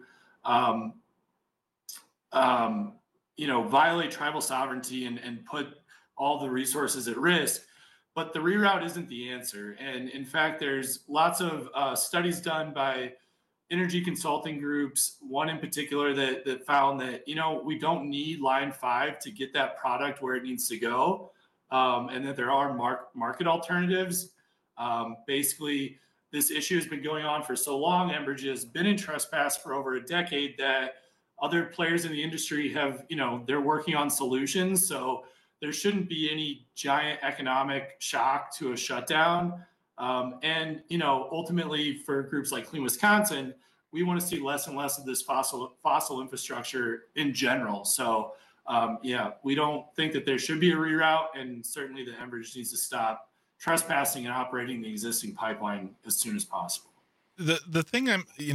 violate tribal sovereignty and put all the resources at risk. But the reroute isn't the answer. And in fact, there's lots of studies done by energy consulting groups, one in particular that found that, we don't need Line 5 to get that product where it needs to go, and that there are market alternatives. Basically, this issue has been going on for so long. Enbridge has been in trespass for over a decade that other players in the industry have, they're working on solutions. So there shouldn't be any giant economic shock to a shutdown. And ultimately for groups like Clean Wisconsin, we want to see less and less of this fossil infrastructure in general. So we don't think that there should be a reroute, and certainly the Enbridge needs to stop trespassing and operating the existing pipeline as soon as possible. The thing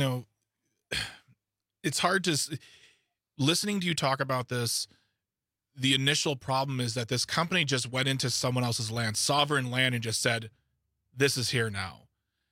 it's hard to listening to you talk about this. The initial problem is that this company just went into someone else's land, sovereign land, and just said, this is here now.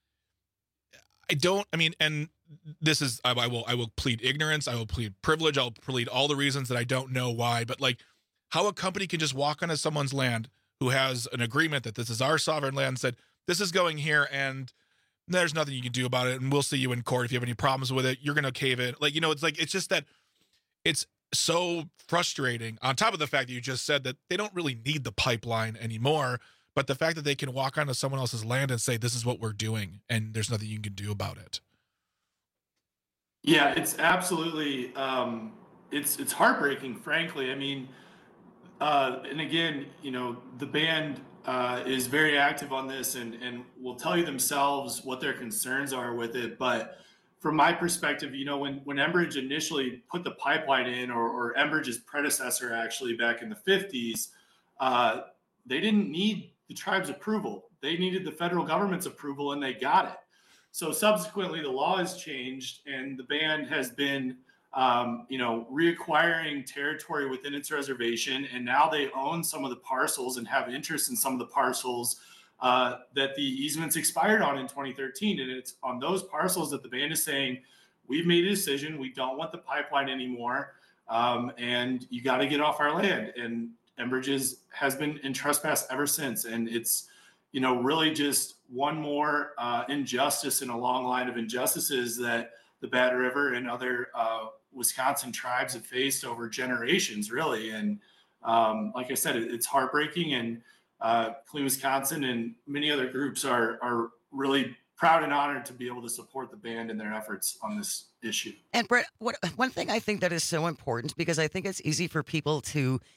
And this is, I will plead ignorance. I will plead privilege. I'll plead all the reasons that I don't know why, but how a company can just walk onto someone's land who has an agreement that this is our sovereign land and said, this is going here and there's nothing you can do about it. And we'll see you in court. If you have any problems with it, you're going to cave in. It's just that it's so frustrating, on top of the fact that you just said that they don't really need the pipeline anymore. But the fact that they can walk onto someone else's land and say, this is what we're doing, and there's nothing you can do about it. Yeah, it's absolutely, it's heartbreaking, frankly. I mean, and again, the band is very active on this and will tell you themselves what their concerns are with it. But from my perspective, when Enbridge initially put the pipeline in, or Enbridge's predecessor actually back in the 50s, they didn't need the tribe's approval. They needed the federal government's approval, and they got it. So subsequently, the law has changed, and the band has been, reacquiring territory within its reservation, and now they own some of the parcels and have interest in some of the parcels that the easements expired on in 2013. And it's on those parcels that the band is saying, we've made a decision. We don't want the pipeline anymore, and you got to get off our land. And Enbridge has been in trespass ever since. And it's, really just one more injustice in a long line of injustices that the Bad River and other Wisconsin tribes have faced over generations, really. And like I said, it's heartbreaking, and Clean Wisconsin and many other groups are really proud and honored to be able to support the band in their efforts on this issue. And Brett, one thing I think that is so important, because I think it's easy for people to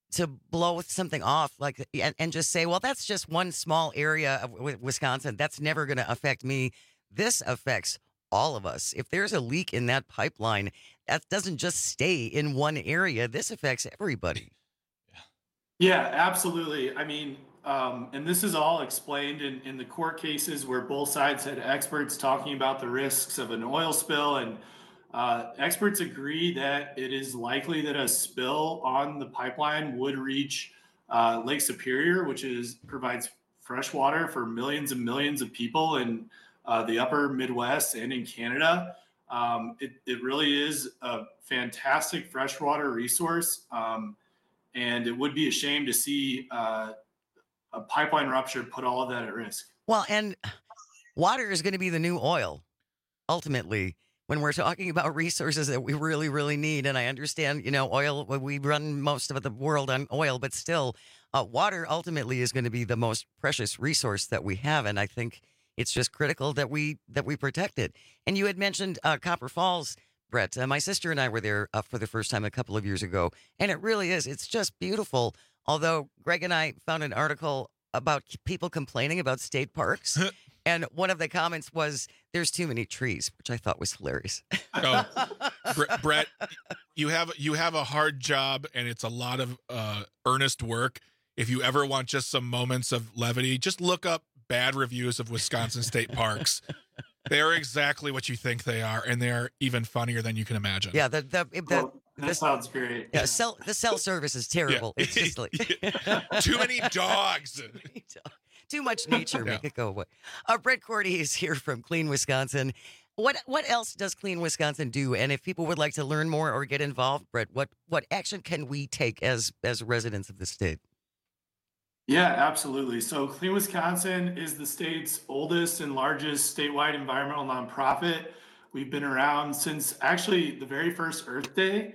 to blow something off and just say, well, that's just one small area of Wisconsin. That's never going to affect me. This affects all of us. If there's a leak in that pipeline, that doesn't just stay in one area. This affects everybody. Yeah, absolutely. I mean, and this is all explained in the court cases where both sides had experts talking about the risks of an oil spill, and experts agree that it is likely that a spill on the pipeline would reach Lake Superior, which provides fresh water for millions and millions of people in the upper Midwest and in Canada. It really is a fantastic freshwater resource, and it would be a shame to see a pipeline rupture put all of that at risk. Well, and water is going to be the new oil, ultimately, when we're talking about resources that we really, really need. And I understand, oil, we run most of the world on oil, but still, water ultimately is going to be the most precious resource that we have. And I think it's just critical that we protect it. And you had mentioned Copper Falls, Brett. My sister and I were there for the first time a couple of years ago, and it really is. It's just beautiful. Although Greg and I found an article about people complaining about state parks, and one of the comments was, "There's too many trees," which I thought was hilarious. Oh, Brett, you have a hard job, and it's a lot of earnest work. If you ever want just some moments of levity, just look up bad reviews of Wisconsin state parks. They're exactly what you think they are, and they're even funnier than you can imagine. Yeah, that sounds great. Yeah, the cell service is terrible. Yeah. It's just like too many dogs. Too much nature. Make it go away. Brett Cordy is here from Clean Wisconsin. What else does Clean Wisconsin do? And if people would like to learn more or get involved, Brett, what action can we take as residents of the state? Yeah, absolutely. So Clean Wisconsin is the state's oldest and largest statewide environmental nonprofit. We've been around since actually the very first Earth Day.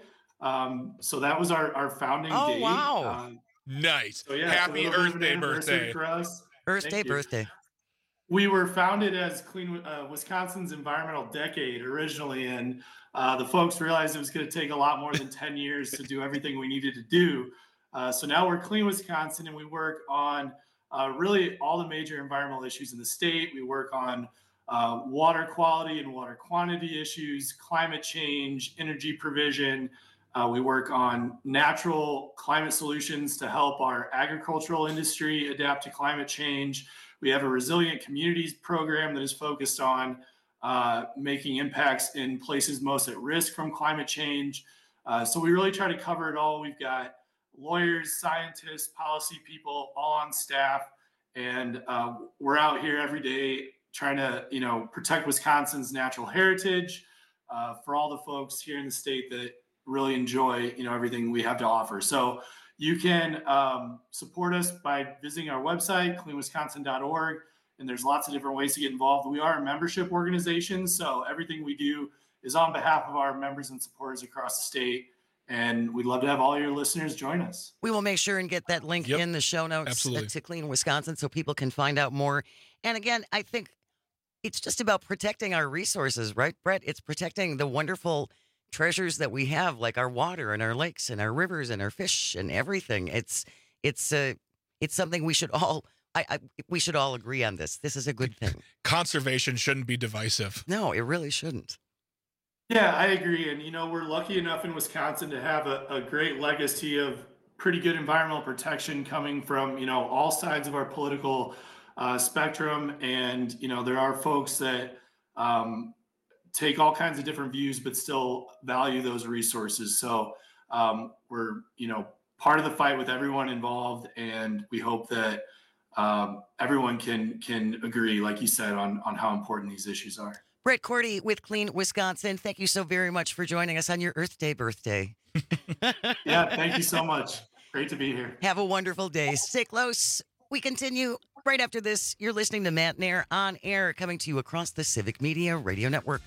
So that was our founding date. Oh, wow. Nice. So yeah, Happy Earth Day birthday. For us. Earth Day birthday. We were founded as Clean Wisconsin's environmental decade originally, and the folks realized it was going to take a lot more than 10 years to do everything we needed to do. So now we're Clean Wisconsin, and we work on really all the major environmental issues in the state. We work on water quality and water quantity issues, climate change, energy provision. We work on natural climate solutions to help our agricultural industry adapt to climate change. We have a resilient communities program that is focused on making impacts in places most at risk from climate change. So we really try to cover it all. We've got lawyers, scientists, policy people, all on staff, and we're out here every day trying to, protect Wisconsin's natural heritage for all the folks here in the state that really enjoy, everything we have to offer. So you can support us by visiting our website, cleanwisconsin.org, and there's lots of different ways to get involved. We are a membership organization, so everything we do is on behalf of our members and supporters across the state. And we'd love to have all your listeners join us. We will make sure and get that link in the show notes to Clean Wisconsin so people can find out more. And again, I think it's just about protecting our resources, right, Brett? It's protecting the wonderful treasures that we have, like our water and our lakes and our rivers and our fish and everything. It's something we should all we should all agree on this. This is a good thing. Conservation shouldn't be divisive. No, it really shouldn't. Yeah, I agree. And, we're lucky enough in Wisconsin to have a great legacy of pretty good environmental protection coming from, all sides of our political spectrum. And, there are folks that take all kinds of different views, but still value those resources. So we're, part of the fight with everyone involved. And we hope that everyone can agree, like you said, on how important these issues are. Brett Cordy with Clean Wisconsin, thank you so very much for joining us on your Earth Day birthday. Yeah, thank you so much. Great to be here. Have a wonderful day. Stay close. We continue right after this. You're listening to Matt Nair on air, coming to you across the Civic Media Radio Network.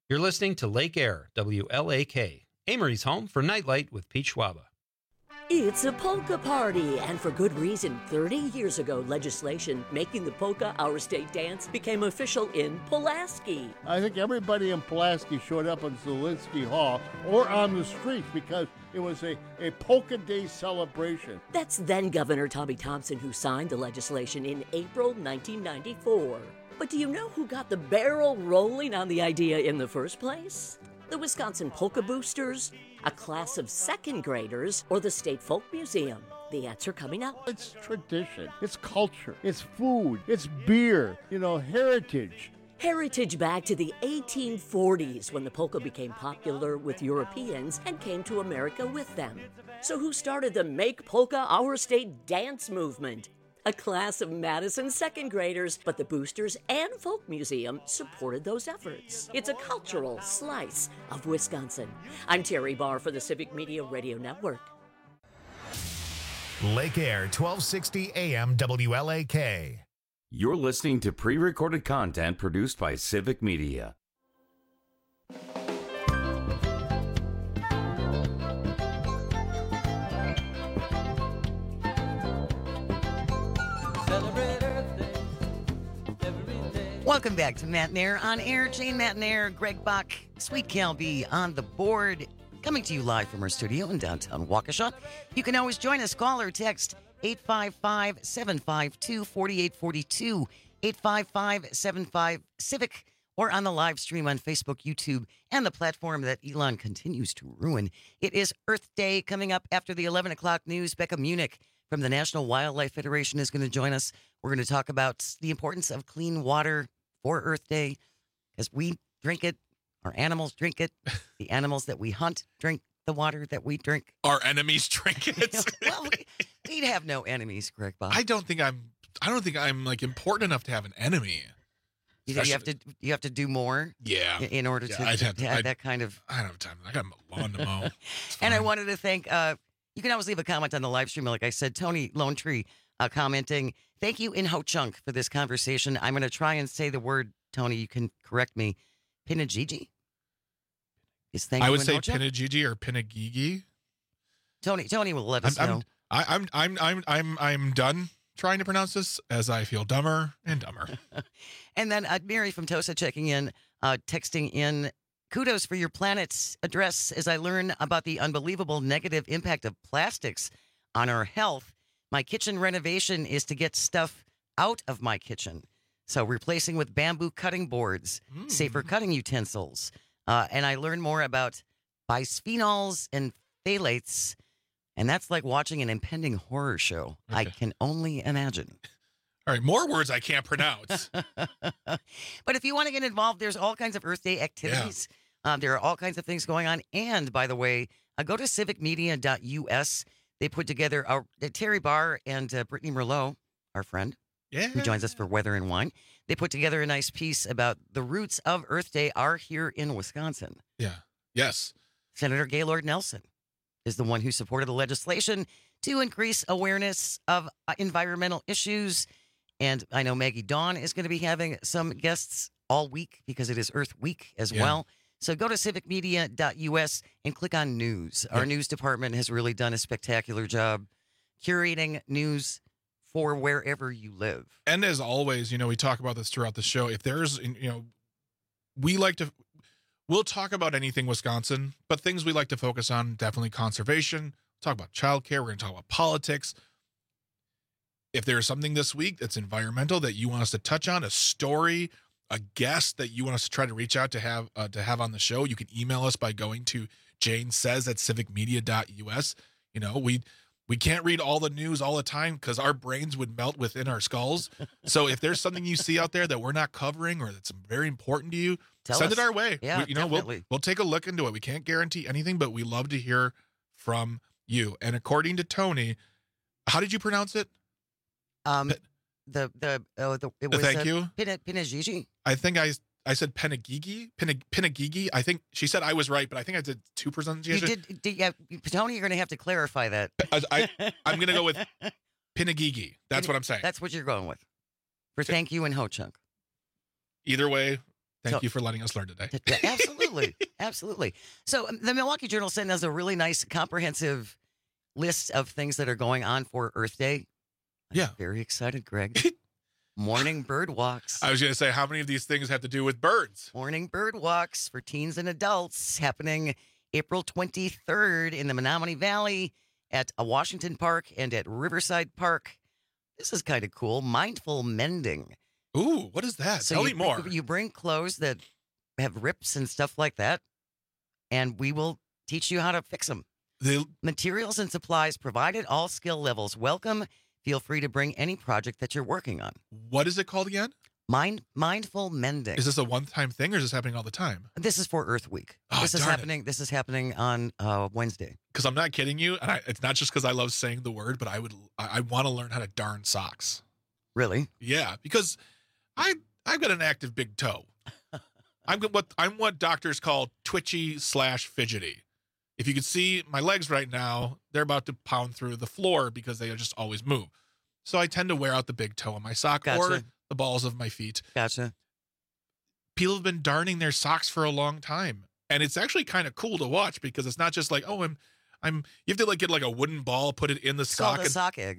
You're listening to Lake Air, WLAK, Amory's home for Nightlight with Pete Schwaba. It's a polka party, and for good reason. 30 years ago, legislation making the polka our state dance became official in Pulaski. I think everybody in Pulaski showed up in Zielinski Hall or on the streets because it was a polka day celebration. That's then Governor Tommy Thompson who signed the legislation in April 1994. But do you know who got the barrel rolling on the idea in the first place? The Wisconsin Polka Boosters, a class of second graders, or the State Folk Museum? The answer coming up. It's tradition, it's culture, it's food, it's beer, heritage. Heritage back to the 1840s when the polka became popular with Europeans and came to America with them. So who started the Make Polka Our State dance movement? A class of Madison second graders, but the Boosters and Folk Museum supported those efforts. It's a cultural slice of Wisconsin. I'm Terry Barr for the Civic Media Radio Network. Lake Air, 1260 AM WLAK. You're listening to pre-recorded content produced by Civic Media. Welcome back to Matt Nair on air. Jane Matt Nair, Greg Bach, Sweet Cal B on the board. Coming to you live from our studio in downtown Waukesha. You can always join us. Call or text 855-752-4842, 855-75-CIVIC, or on the live stream on Facebook, YouTube, and the platform that Elon continues to ruin. It is Earth Day coming up after the 11 o'clock news. Becca Munich from the National Wildlife Federation is going to join us. We're going to talk about the importance of clean water for Earth Day, because we drink it, our animals drink it, the animals that we hunt drink the water that we drink. Our enemies drink it. Well, we'd have no enemies, Greg Bob. I don't think I'm like important enough to have an enemy. You have to do more. Yeah. In order to have that kind of. I don't have time. I got a lawn to mow. And I wanted to thank. You can always leave a comment on the live stream, like I said. Tony Lone Tree commenting. Thank you in Ho Chunk for this conversation. I'm going to try and say the word, Tony. You can correct me. Pinagigi. I would say Pinagigi or Pinagigi. Tony will let us know. I'm done trying to pronounce this as I feel dumber and dumber. And then Mary from Tosa checking in, texting in. Kudos for your planet's address as I learn about the unbelievable negative impact of plastics on our health. My kitchen renovation is to get stuff out of my kitchen. So replacing with bamboo cutting boards, safer cutting utensils. And I learned more about bisphenols and phthalates. And that's like watching an impending horror show. Okay. I can only imagine. All right, more words I can't pronounce. But if you want to get involved, there's all kinds of Earth Day activities. Yeah. There are all kinds of things going on. And by the way, go to civicmedia.us. They put together Terry Barr and Brittany Merlot, our friend, who joins us for Weather and Wine. They put together a nice piece about the roots of Earth Day are here in Wisconsin. Yeah. Yes. Senator Gaylord Nelson is the one who supported the legislation to increase awareness of environmental issues. And I know Maggie Dawn is going to be having some guests all week because it is Earth Week as well. So go to civicmedia.us and click on news. Our news department has really done a spectacular job curating news for wherever you live. And as always, we talk about this throughout the show. If there's, we'll talk about anything Wisconsin, but things we like to focus on, definitely conservation, talk about childcare. We're going to talk about politics. If there's something this week that's environmental that you want us to touch on, a story, a guest that you want us to try to reach out to have on the show, you can email us by going to janesays@civicmedia.us. We can't read all the news all the time because our brains would melt within our skulls. So if there's something you see out there that we're not covering or that's very important to you, send it our way. Yeah, we'll take a look into it. We can't guarantee anything, but we love to hear from you. And according to Tony, how did you pronounce it? It was thank you. Pinagigi. I think I said Pinagigi. Pinagigi. I think she said I was right, but I think I did 2 pronunciations. You did. Yeah, Tony, you're going to have to clarify that. I'm going to go with Pinagigi. That's what I'm saying. That's what you're going with. For thank you and Ho Chunk. Either way, Thank you for letting us learn today. Yeah, absolutely. Absolutely. So the Milwaukee Journal sent us a really nice comprehensive list of things that are going on for Earth Day. I'm very excited, Greg. Morning bird walks. I was going to say, how many of these things have to do with birds? Morning bird walks for teens and adults happening April 23rd in the Menominee Valley at a Washington Park and at Riverside Park. This is kind of cool. Mindful mending. Ooh, what is that? So Tell me more. You bring clothes that have rips and stuff like that, and we will teach you how to fix them. Materials and supplies provided, all skill levels welcome. Feel free to bring any project that you're working on. What is it called again? Mindful mending. Is this a one-time thing, or is this happening all the time? This is for Earth Week. Oh, This is happening on Wednesday. Because I'm not kidding you, and it's not just because I love saying the word, but I want to learn how to darn socks. Really? Yeah, because I've got an active big toe. I'm what doctors call twitchy/fidgety. If you could see my legs right now, they're about to pound through the floor because they just always move. So I tend to wear out the big toe on my sock or the balls of my feet. Gotcha. People have been darning their socks for a long time, and it's actually kind of cool to watch because it's not just like, oh, you have to get a wooden ball, put it in the sock. Called a sock egg.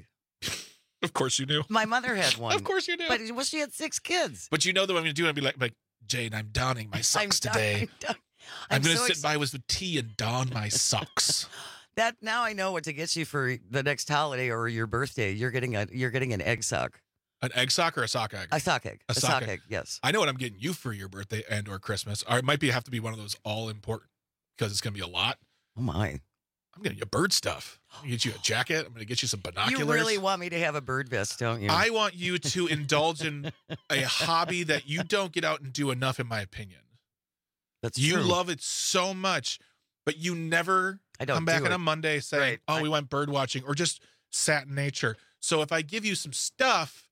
Of course you knew. My mother had one. Of course you knew. But she had 6 kids. But you know that what I'm going to do? I'm going to be like, Jane, I'm donning my socks today. I'm going to sit by with tea and don my socks. Now I know what to get you for the next holiday or your birthday. You're getting an egg sock. An egg sock or a sock egg? A sock egg. A sock egg. Yes. I know what I'm getting you for your birthday and or Christmas. Or it might have to be one of those all important because it's going to be a lot. Oh my. I'm getting you bird stuff. I'm going to get you a jacket. I'm going to get you some binoculars. You really want me to have a bird vest, don't you? I want you to indulge in a hobby that you don't get out and do enough, in my opinion. That's you true. love it so much, but you never come back on a Monday saying, we went bird watching or just sat in nature. So if I give you some stuff,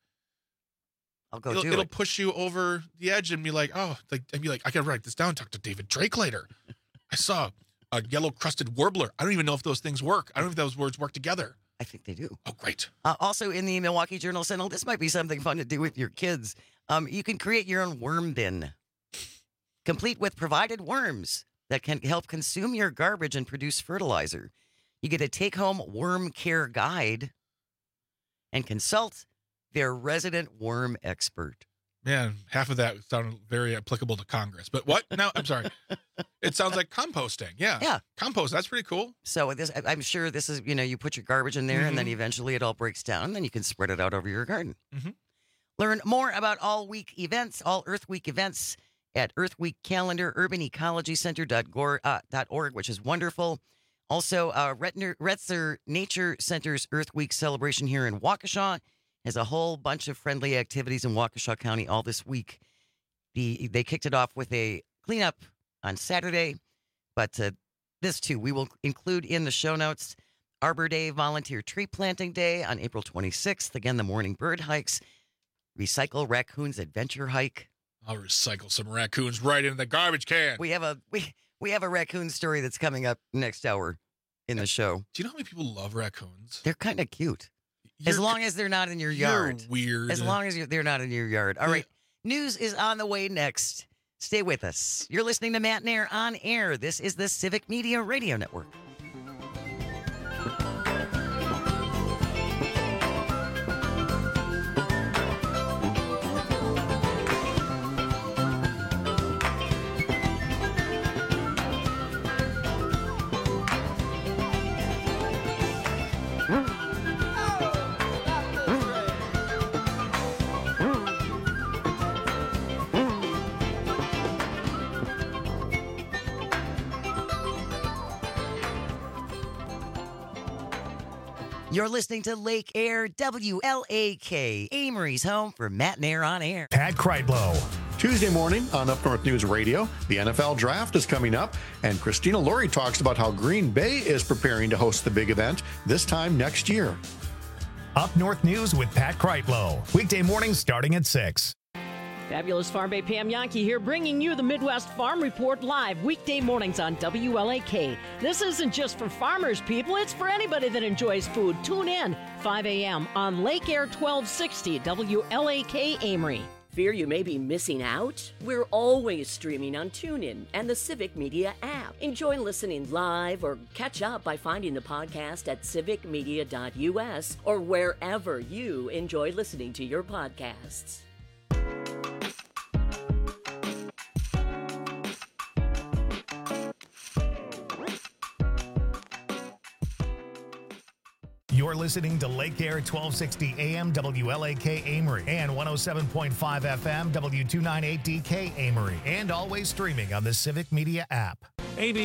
I'll go do it. It'll push you over the edge and be like, I got to write this down, talk to David Drake later. I saw a yellow-crusted warbler. I don't even know if those things work. I don't know if those words work together. I think they do. Oh, great. Also in the Milwaukee Journal Sentinel, this might be something fun to do with your kids. You can create your own worm bin, complete with provided worms that can help consume your garbage and produce fertilizer. You get a take-home worm care guide and consult their resident worm expert. Man, half of that sounded very applicable to Congress. But what? No, I'm sorry. It sounds like composting. Yeah. Yeah. Compost. That's pretty cool. So I'm sure this is, you put your garbage in there and then eventually it all breaks down and then you can spread it out over your garden. Mm-hmm. Learn more about all Earth Week events at Earth Week Calendar, urbanecologycenter.org, which is wonderful. Also, Retzer Nature Center's Earth Week celebration here in Waukesha has a whole bunch of friendly activities in Waukesha County all this week. They kicked it off with a cleanup on Saturday, but this too we will include in the show notes. Arbor Day, Volunteer Tree Planting Day on April 26th. Again, the morning bird hikes. Recycle Raccoons Adventure Hike. I'll recycle some raccoons right in the garbage can. We have a raccoon story that's coming up next hour in the show. Do you know how many people love raccoons? They're kind of cute. As long as they're not in your yard. You're weird. As long as they're not in your yard. All right. News is on the way next. Stay with us. You're listening to Matt Nair on air. This is the Civic Media Radio Network. You're listening to Lake Air, WLAK, Amory's home for Matt Nair on air. Pat Kreitlow. Tuesday morning on Up North News Radio, the NFL Draft is coming up, and Christina Laurie talks about how Green Bay is preparing to host the big event this time next year. Up North News with Pat Kreitlow. Weekday mornings starting at 6. Fabulous Farm Bay Pam Yankee here, bringing you the Midwest Farm Report live weekday mornings on WLAK. This isn't just for farmers, people. It's for anybody that enjoys food. Tune in 5 a.m. on Lake Air 1260 WLAK Amory. Fear you may be missing out? We're always streaming on TuneIn and the Civic Media app. Enjoy listening live or catch up by finding the podcast at civicmedia.us or wherever you enjoy listening to your podcasts. You're listening to Lake Air 1260 AM WLAK Amory and 107.5 FM W298DK Amory, and always streaming on the Civic Media app.